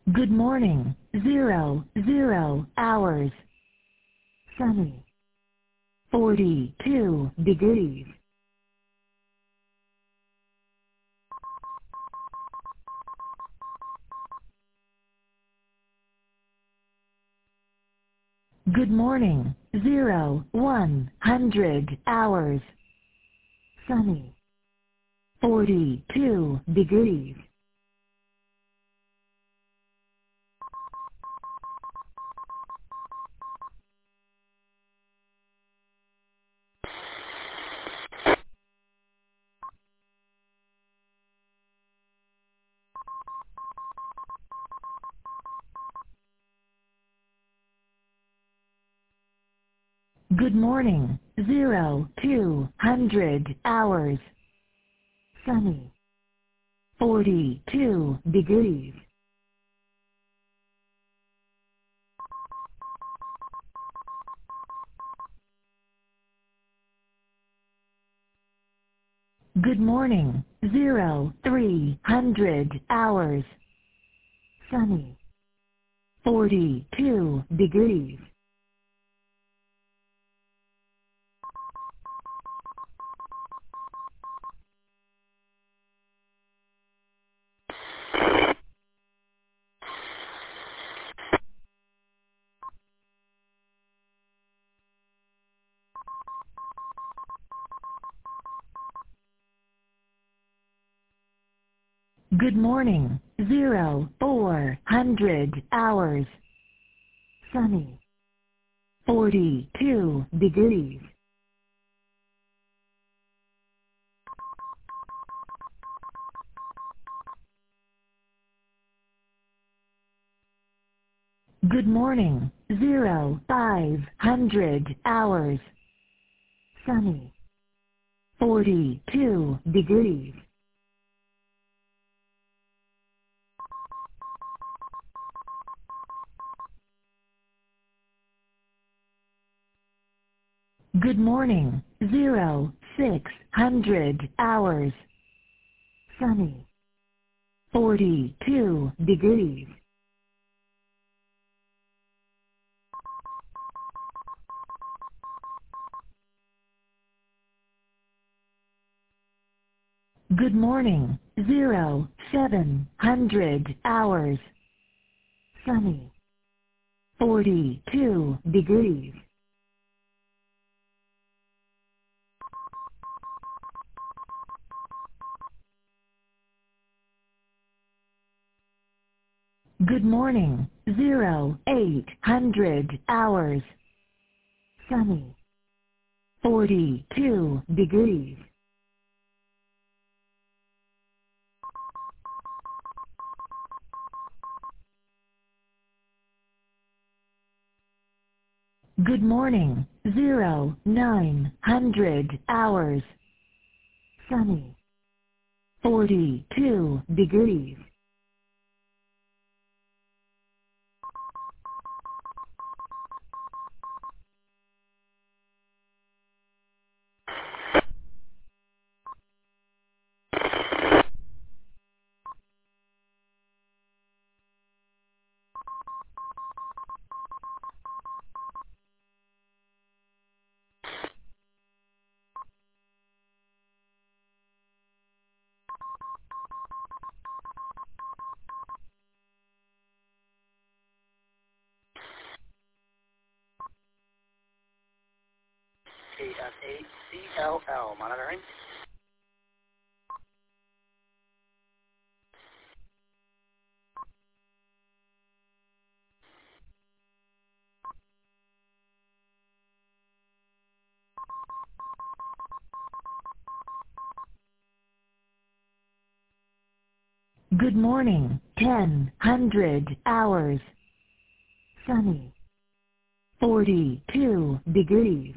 Good morning. 00 hours. Sunny. 42 degrees. Good morning. 100 hours. Sunny. 42 degrees. Good morning. 200 hours. Sunny. 42 degrees. Good morning. 300 hours. Sunny. 42 degrees. Good morning. 400 hours. Sunny. 42 degrees. Good morning. 500 hours. Sunny. 42 degrees. Good morning. 600 hours. Sunny. 42 degrees. Good morning. 700 hours. Sunny. 42 degrees. Good morning. 800 hours. Sunny. 42 degrees. Good morning. 900 hours. Sunny. 42 degrees. KF8CLL monitoring. Good morning. 1000 hours. Sunny. 42 degrees.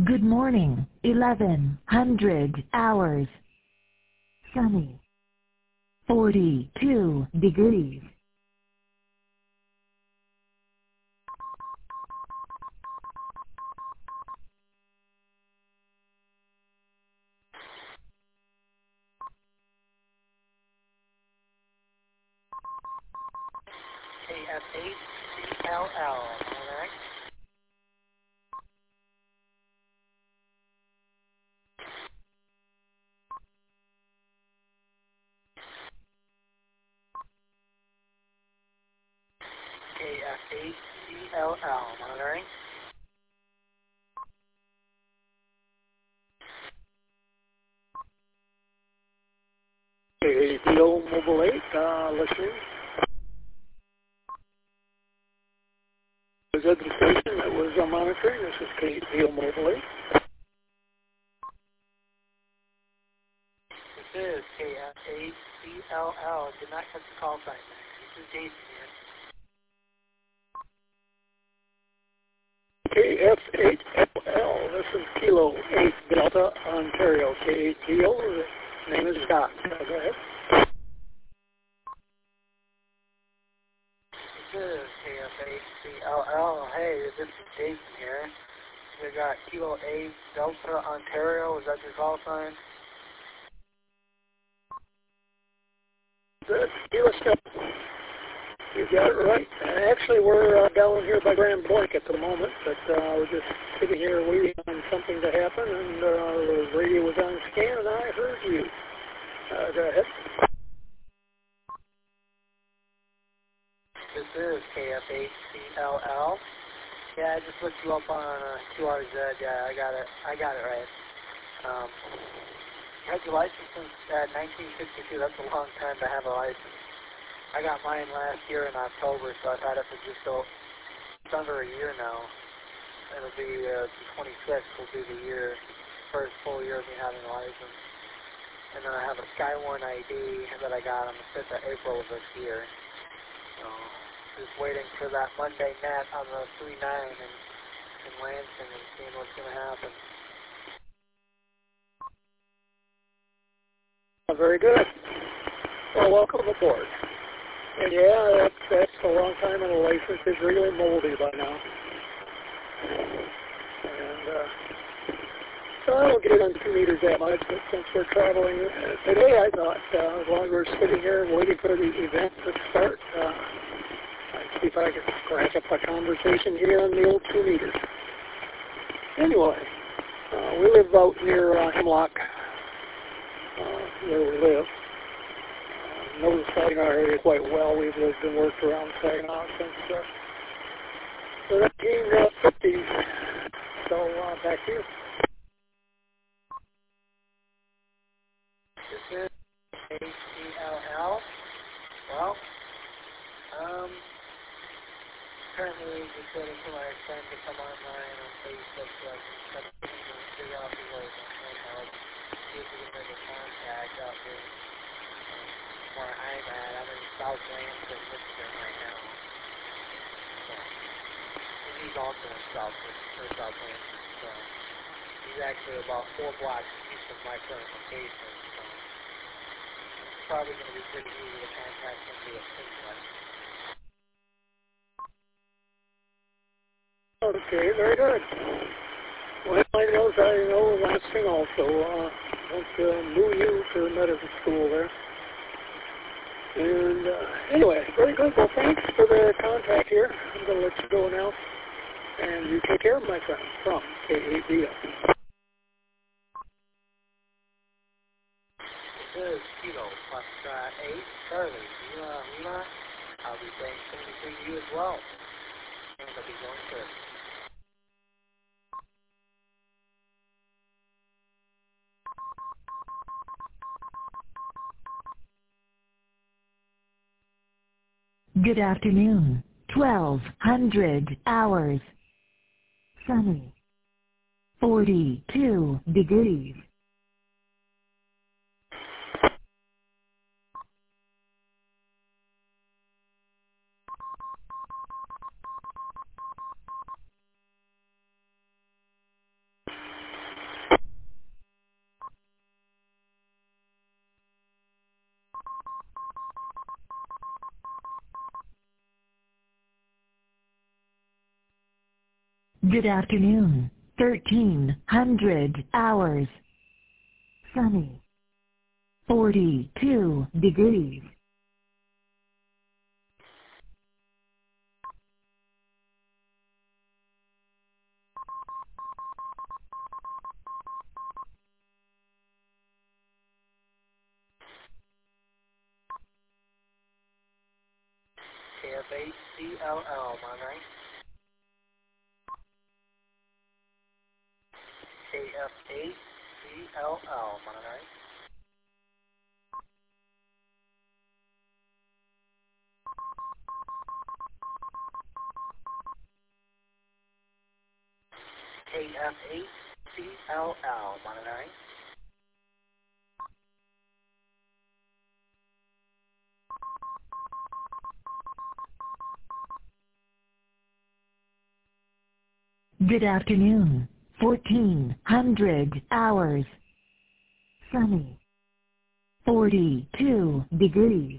Good morning, 1100 hours. Sunny. 42 degrees. KF8CLL, correct? KF8CLL, monitoring. KADO Mobile 8, listening. Was that the station that was monitoring? This is KADO Mobile 8. This is KF8CLL. Did not catch the call sign there. This is Jason here. KF8LL, this is Kilo 8 Delta, Ontario. KADO, the name is Scott. Go ahead. This is KF8CLL. Hey, this is Jason here. We got Kilo 8 Delta, Ontario. Is that your call sign? Good. Kilo Step. You got it right. Actually, we're down here by Grand Blanc at the moment, but we're just sitting here waiting on something to happen, and the radio was on scan, and I heard you. Go ahead. This is KF8CLL. Yeah, I just looked you up on QRZ. Yeah, I got it right. You had your license since 1962. That's a long time to have a license. I got mine last year in October, so I've had it for just under a year now. It'll be the 26th will be the first full year of me having a license. And then I have a Skywarn ID that I got on the 5th of April of this year. So just waiting for that Monday net on the 39 in Lansing and seeing what's going to happen. Very good. Well, welcome aboard. And yeah, that's a long time, and the license is really moldy by now. And so I don't get on 2 meters that much, but since we're traveling today, I thought as long as we're sitting here and waiting for the event to start, I'd see if I could scratch up a conversation here on the old 2 meters. Anyway, we live out near Hemlock, where we live. Know the Saginaw area quite well. We've lived and worked around Saginaw since the 1950s. So back to you. This is KCLL. Well, currently just waiting for my friend to come online on Facebook so I can check and figure out who was on help. See if we can make a contact out here. Where I'm at, I'm in South Lansing, Michigan right now. So, and he's also in South Lansing, so he's actually about 4 blocks east of my current location, so it's probably going to be pretty easy to contact him via Simplex. Okay, very good. Well, I know Lansing also. Went to MUU for medical school there. And anyway, very good. Well, thanks for the contact here. I'm going to let you go now. And you take care of my friend from KADO. This is Kilo Foxtrot 8, Charlie, Lima. I'll be saying something to you as well. And I'll be going first. Good afternoon, 1200 hours. Sunny. 42 degrees. Good afternoon. 1300 hours. Sunny. 42 degrees. KF8CLL, Monterey. KF8CLL, Monterey. KF8CLL, Monterey. Good afternoon. 1400 hours. Sunny. 42 degrees.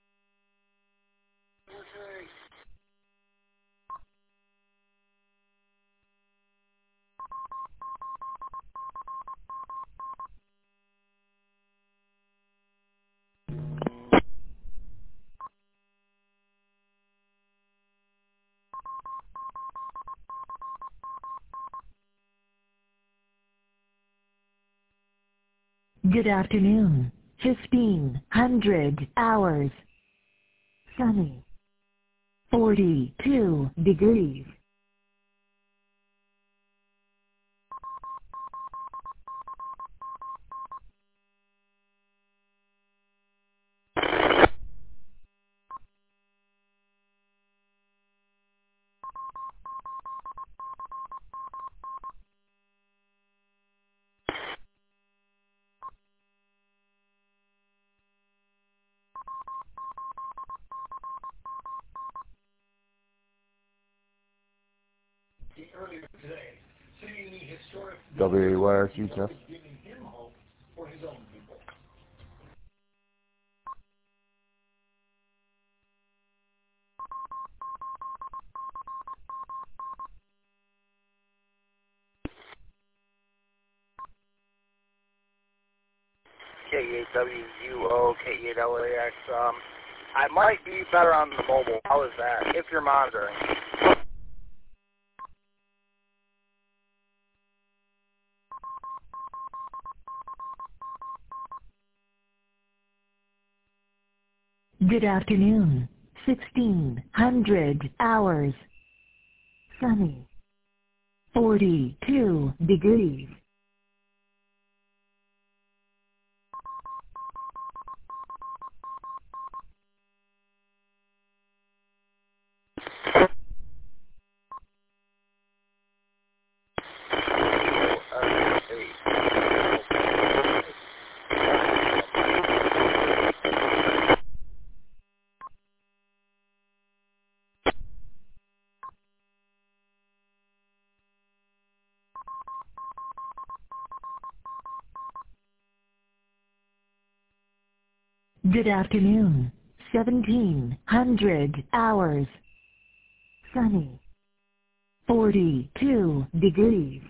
Good afternoon. 1500 hours. Sunny. 42 degrees. WAYRQ test. K8WUO, K8LAX. I might be better on the mobile. How is that? If you're monitoring. Good afternoon. 1600 hours. Sunny. 42 degrees. Good afternoon. 1700 hours. Sunny. 42 degrees.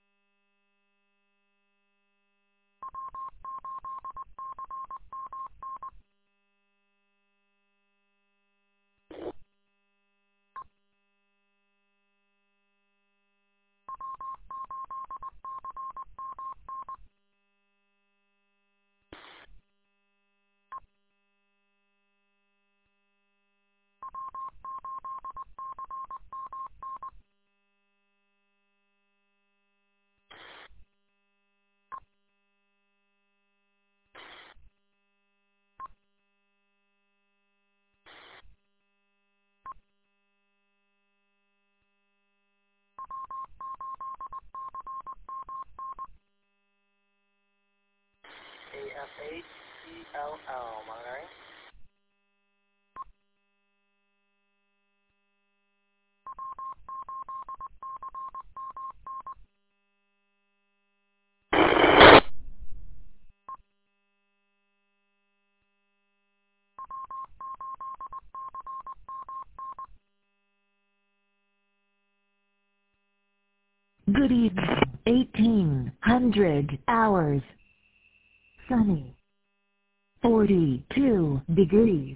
KF8CLL, Monterey. Good evening. 1800 hours. Sunny. 42 degrees.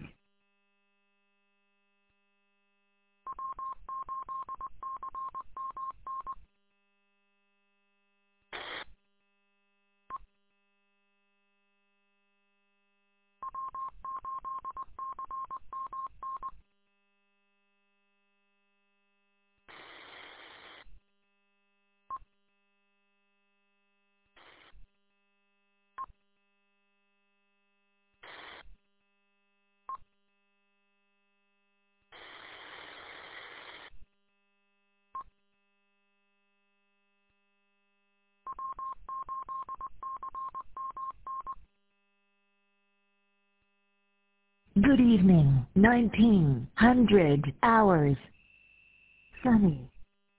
Good evening. 1900 hours. Sunny.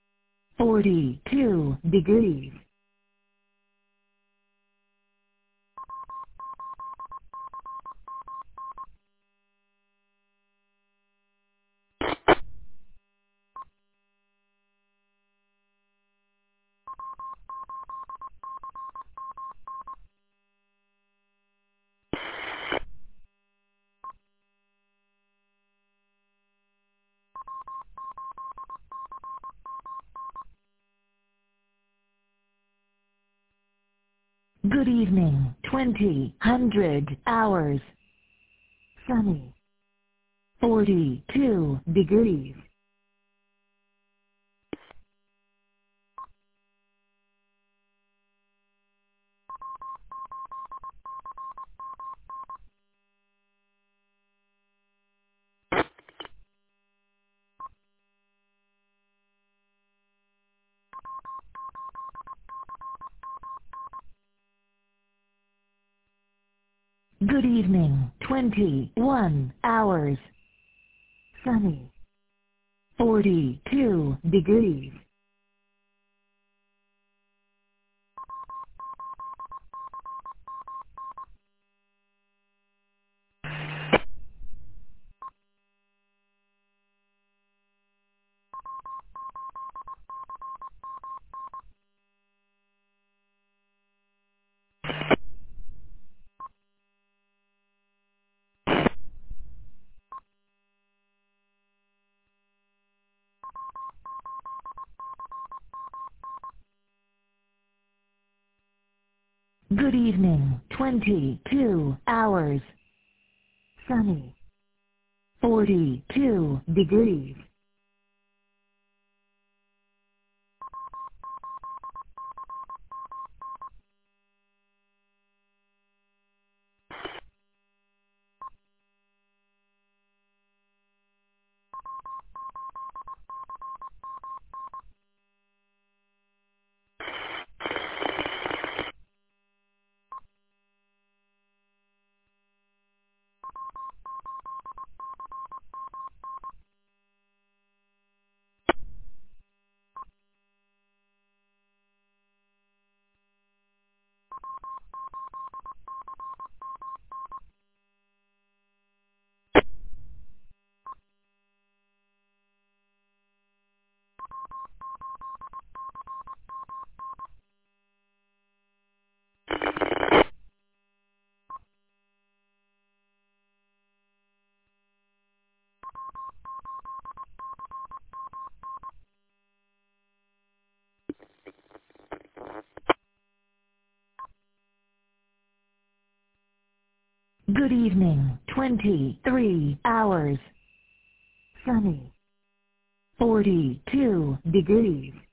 42 degrees. Good evening. 2000 hours. Sunny. 42 degrees. Good evening. 21 hours. Sunny. 42 degrees. Good evening. 22 hours. Sunny. 42 degrees. Good evening. 23 hours. Sunny. 42 degrees.